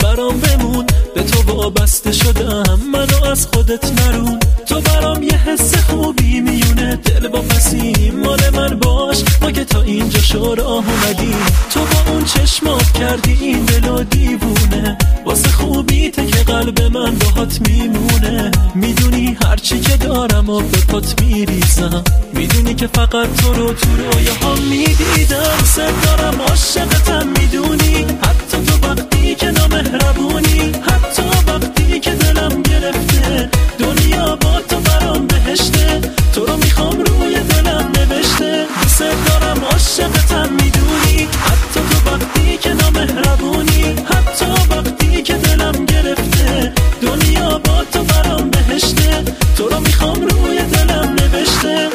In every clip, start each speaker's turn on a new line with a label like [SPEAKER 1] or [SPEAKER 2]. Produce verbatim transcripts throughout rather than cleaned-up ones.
[SPEAKER 1] برام بمون، به تو وابسته شدم، منو از خودت نرون. تو برام یه حس خوبی میونه، دل با پسی مال من باش، ما که تا اینجا شو راه اومدیم. تو با اون چشمات کردی این دلو دیوونه، واسه خوبیته که قلب من باهات میمونه. میدونی هرچی که دارم و به پات میریزم، میدونی که فقط تو رو تو رویاهام میدیدم. سر دارم عاشقتم میدونی، حتی تو وقتی که نامهربونی، حتی وقتی که دلم گرفته، دنیا با تو برام بهشته. تو رو میخوام روی دلم نوشته، سر دارم عاشقتم میدونی، حتی تو وقتی که نامهربونی، حتی وقتی که دلم گرفته، دنیا با تو برام بهشته. تو رو میخوام روی دلم نوشته.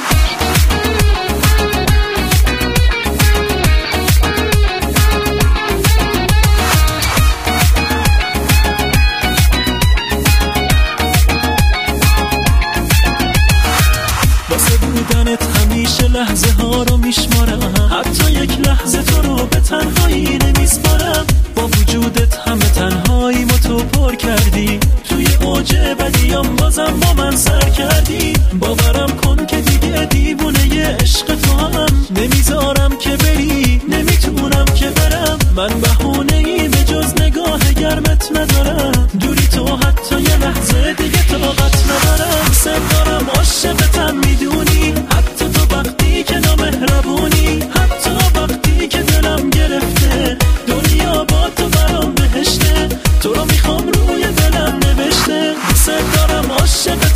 [SPEAKER 1] واسه بودنت همیشه لحظه ها رو میشمارم، حتی یک لحظه تو رو به تنهایی نمیسپارم. با وجودت همه تنهایی ما تو پر کردی، توی اوج بدیام بازم با من سر کردی. باورم کن که دیگه دیوونه یه عشق تو هم، نمیذارم که بری، نمیتونم که برم. من بهونه ای به جز نگاه گرمت ندارم، دوری تو حتی یه لحظه دیگه طاقت ندارم. سر دارم عاشقتم میدونی، حتی تو وقتی که نامهربونی، حتی وقتی که دلم گرفته، دنیا با تو برام بهشته. تو رو میخوام روی دلم نوشته، سر دارم عاشقتم